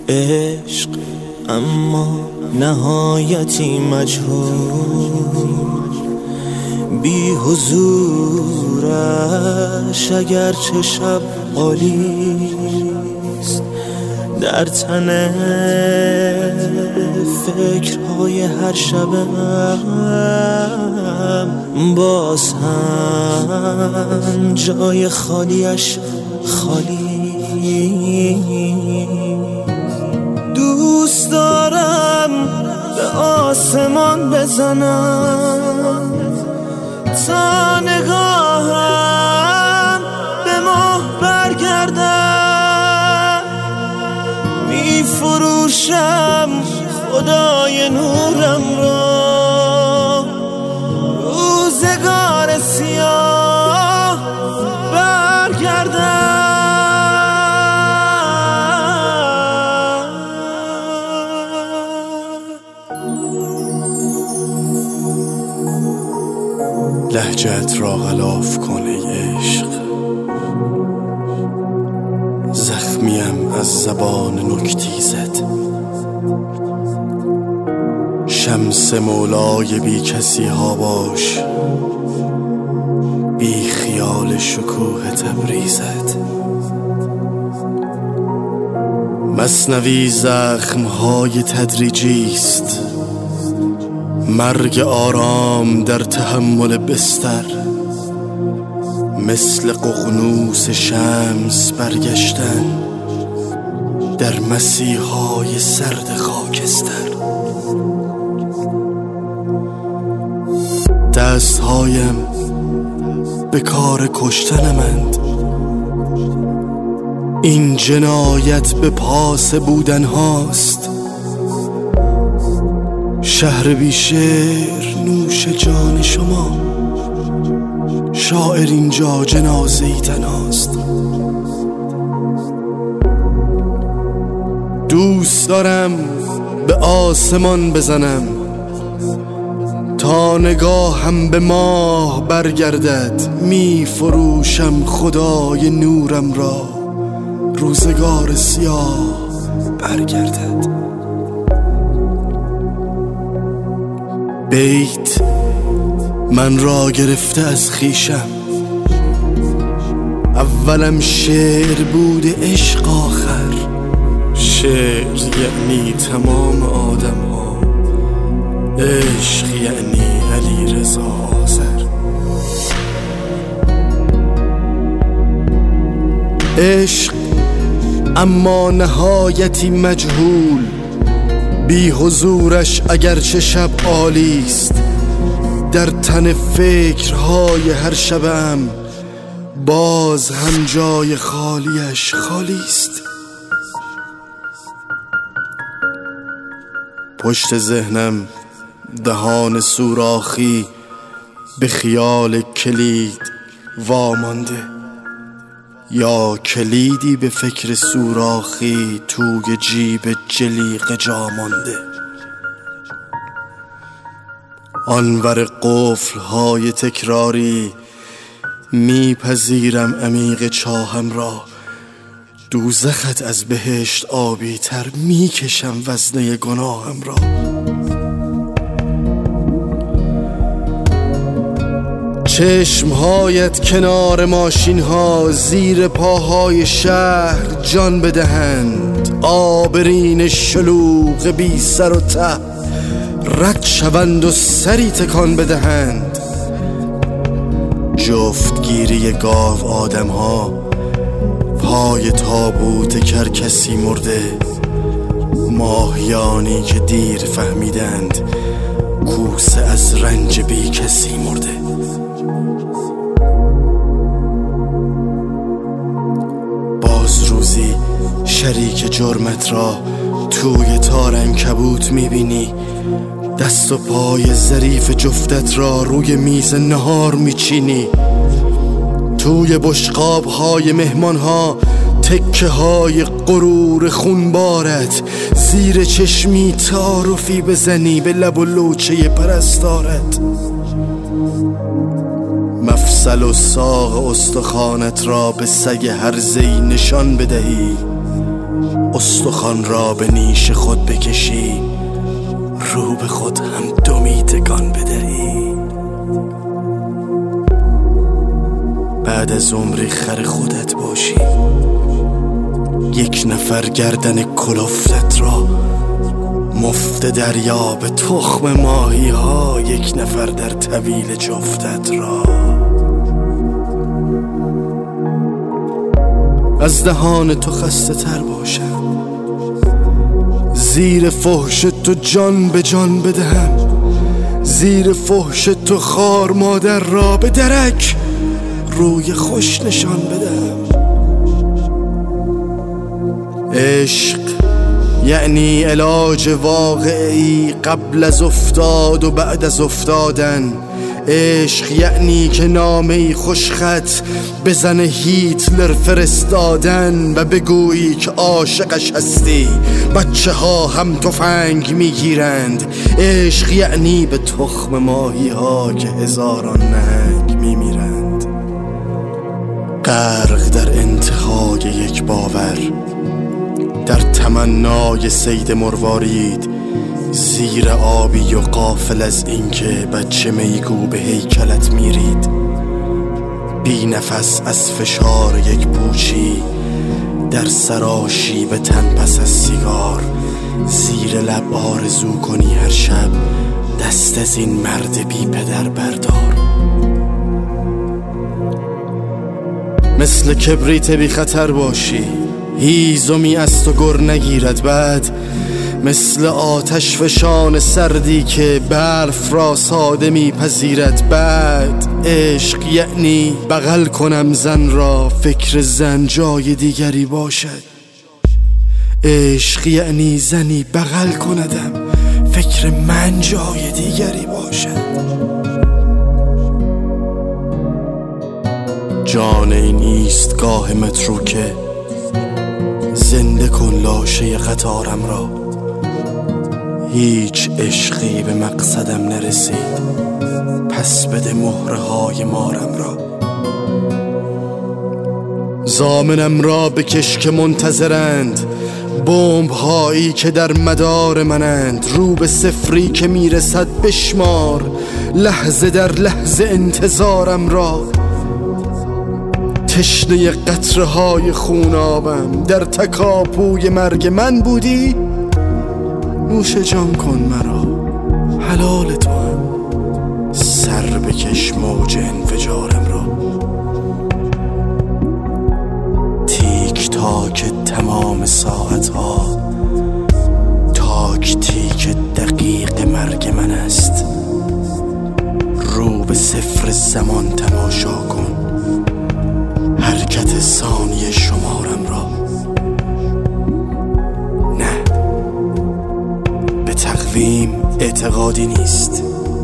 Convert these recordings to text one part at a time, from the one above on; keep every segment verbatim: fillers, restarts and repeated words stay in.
عشق اما نهایتی مجهول، بی حضورش اگر چه شب عالیست، در تن فکرهای هر شبم باز هم جای خالیش خالی. دوست دارم به آسمان بزنم تا نگاهم به ماه برگردم، می فروشم خدای نورم را، روزگار سیاه برگردم. لهجت را غلاف کن ای عشق، زخمیم از زبان نکتیزت. شمس مولای بی کسی ها باش، بی خیال شکوه تبریزت. مثنوی زخمهای تدریجی است، مرگ آرام در تحمل بستر. مثل ققنوس شمس برگشتن در مسیحای سرد خاکستر. دستهایم به کار کشتنمند، این جنایت به پاس بودن هاست. شهر بی شعر نوش جان شما، شاعر اینجا جنازه‌ای تنهاست. دوست دارم به آسمان بزنم تا نگاهم به ماه برگردد، می فروشم خدای نورم را، روزگار سیاه برگردد. بیت من را گرفته از خویشم، اولم شعر بود عشق آخر. شعر یعنی تمام آدم ها، عشق یعنی علی رضا آذر. عشق اما نهایتی مجهول، بی حضورش اگرچه شب عالیست، در تن فکرهای هر شبم باز هم جای خالیش خالیست. پشت ذهنم دهان سوراخی به خیال کلید وامانده، یا کلیدی به فکر سوراخی توی جیب جلیقه جا مانده. آنور قفل‌های تکراری میپذیرم عمیق چاهم را، دوزخت از بهشت آبی تر میکشم وزنه گناهم را. چشمهایت کنار ماشین ها زیر پاهای شهر جان بدهند، آبرین شلوغ بی سر و ته رد شوند و سری تکان بدهند. جفتگیری گاو آدم ها پای تابوت کرکسی مرده، ماهیانی که دیر فهمیدند کوسه از رنج بی کسی مرده. باز روزی شریک جرمت را توی تار عنکبوت میبینی، دست و پای ظریف جفتت را روی میز نهار میچینی. توی بشقاب های مهمان ها تکه های غرور خونبارت، زیر چشمی تعارفی بزنی به لب و لوچه پرستارت. مفصل و ساق استخوانت را به سگ هرزه‌ای نشان بدهی، استخوان را به نیش خود بکشی، رو به خود هم دمی تکان بدهی. بعد از عمری خر خودت باشی، یک نفر گردن کلفتت را مفت دریا به تخم ماهی ها، یک نفر در طویل جفتت را. از دهان تو خسته تر باشم، زیر فحش تو جان به جان بدهم، زیر فحش تو خار مادر را به درک روی خوش نشان بدهم. عشق یعنی علاج واقعی قبل از افتاد و بعد از افتادن. عشق یعنی که نامه‌ای خوشخط بزنه هیتلر فرستادن و بگویی که عاشقش هستی، بچه ها هم تفنگ میگیرند. عشق یعنی به تخم ماهی ها که هزاران نهنگ میمیرند. غرق در انتهای یک باور، در تمنای صید مروارید، زیر آبی و غافل از اینکه بچه میگو به هیکلت میرید. بی نفس از فشار یک پوچی، در سراشی به تن پس از سیگار، زیر لب آرزو کنی هر شب دست از این مرد بی پدر بردار. مثل کبریت بی خطر باشی، هیزمی از تو گر نگیرد. بعد مثل آتش فشان سردی که برف را ساده میپذیرد. بعد عشق یعنی بغل کنم زن را، فکر زن جای دیگری باشد. عشق یعنی زنی بغل کندم، فکر من جای دیگری باشد. جان این ایستگاه مترو که زنده کن لاشه قطارم را. هیچ عشقی به مقصدم نرسید، پس بده مهره های مارم را. ضامنم را بکش که منتظرند، بمب هایی که در مدار منند. رو به صفری که میرسد بشمار، لحظه در لحظه انتظارم را. تشنه قطره های خونابم در تکاپوی مرگ من بودی. نوش جان کن مرا، حلال تو هم، سر بکش موج انفجارم را. تیک تاک تمام ساعت ها، تاک تیک دقیق مرگ من است. رو به صفر زمان تماشا کن، حرکت ثانیه شمارم را. نه، به تقویم اعتقادی نیست.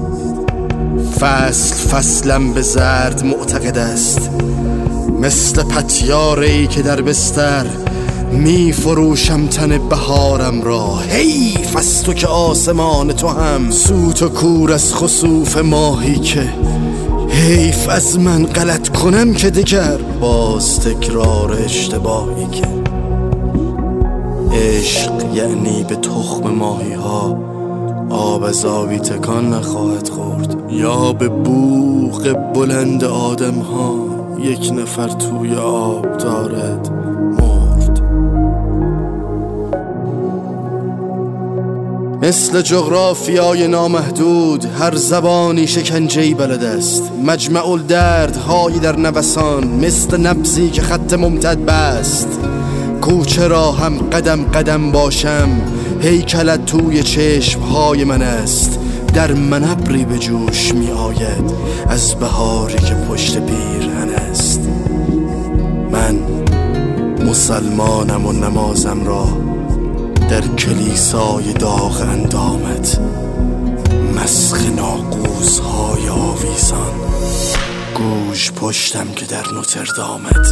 فصل فصلم به زرد معتقد است، مثل پتیاره‌ای که در بستر می فروشم تن بهارم را. حیف از تو که آسمان تو هم سوت و کور از خسوف ماهی که حیف از من غلط کنم که دگر باز تکرار اشتباهی که. عشق یعنی به تخم ماهی ها آب از آبی تکان نخواهد خورد، یا به بوق بلند آدم ها یک نفر توی آب دارد مرد. مثل جغرافیای نامحدود هر زبانی شکنجه‌ای بلد است. مجمع الدردهایی در نوسان، مثل نبضی که خط ممتد بست. کوچه را هم قدم قدم باشم، هیکلت توی چشمهای من است. در من ابری به جوش می آید از بهاری که پشت پیرهن است. من مسلمانم و نمازم را در کلیسای داغ اندامت، مسخ ناقوس‌های آویزان، گوش پشتم که در نوتردامت.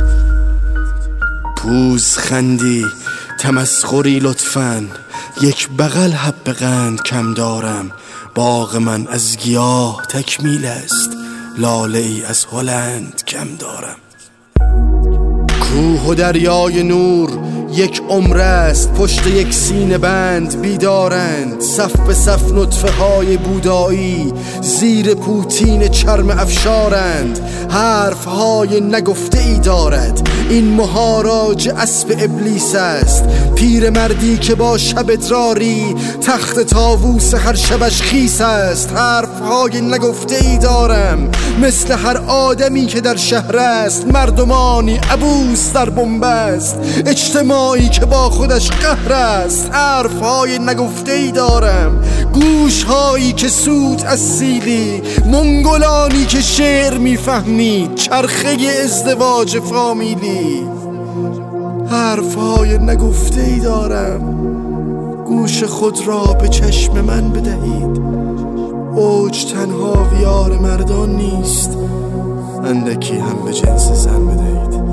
پوز خندی تمسخری لطفاً، یک بغل حب قند کم دارم. باغ من از گیاه تکمیل است، لاله ای از هلند کم دارم. کوه و دریای نور یک عمر است پشت یک سینه بند بیدارند، صف به صف نطفه های بودایی زیر پوتین چرم افشارند. حرف های نگفته ای دارد این مهاراج اسب ابلیس است، پیر مردی که با شب ادراری تخت طاووس هر شبش خیس است. حرف های نگفته ای دارم مثل هر آدمی که در شهر است، مردمانی عبوس در بنبست، اجتماعی که با خودش قهر است. حرف های نگفته ای دارم، گوش هایی که سود از سیلی، منگولانی که شعر میفهمید، چرخه ازدواج فامیلی. حرف های نگفته ای دارم، گوش خود را به چشم من بدهید. اوج تنها ویار مردان نیست، اندکی هم به جنس زن بدهید.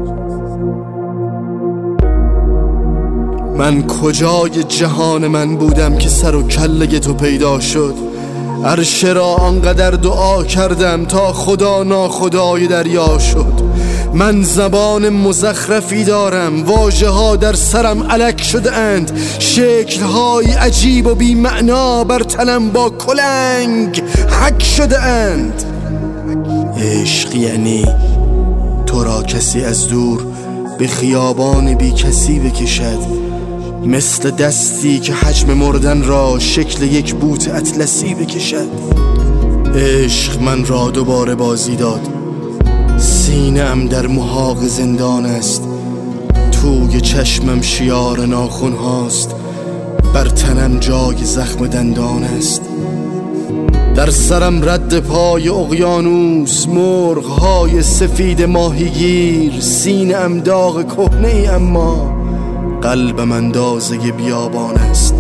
من کجای جهان من بودم که سر و کله تو پیدا شد؟ عرش را آنقدر دعا کردم تا خدا ناخدای دریا شد. من زبان مزخرفی دارم، واژه ها در سرم الک شده اند، شکل های عجیب و بی معنا بر تنم با کلنگ حک شده اند. عشق یعنی تو را کسی از دور به خیابان بی کسی بکشد، مثل دستی که حجم مردن را شکل یک بوت اطلسی بکشد. عشق من را دوباره بازی داد، سینه‌ام در محاق زندان است، توی چشمم شیار ناخن هاست، بر تنم جای زخم دندان است. در سرم رد پای اقیانوس، مرغ های سفید ماهیگیر، سینه‌ام داغ کهنه ای اما قلبم اندازه بیابان است.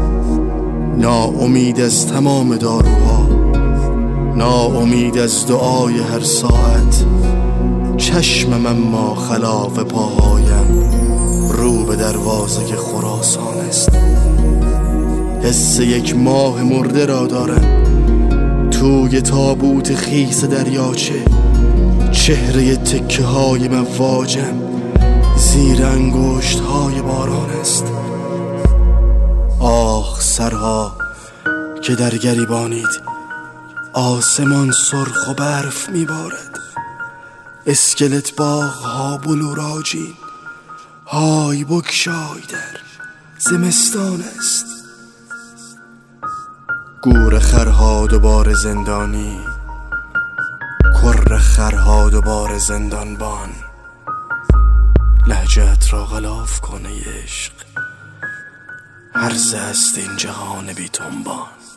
ناامید از تمام داروها، ناامید از دعای هر ساعت، چشمم اما خلاف پاهایم رو به دروازه خراسان است. حس یک ماه مرده را دارم توی تابوت خیس دریاچه، چهره تکه های مواجم زیر انگشت های باران است. آه سرها که در گریبانید، آسمان سرخ و برف میبارد، اسکلت باغ ها بلوراجین، های بکشای در زمستان است. گور خرها دوباره زندانی، کر خرها دوباره زندانبان، لهجت را غلاف کنه عشق، هرزه است این جهان بی تنبان.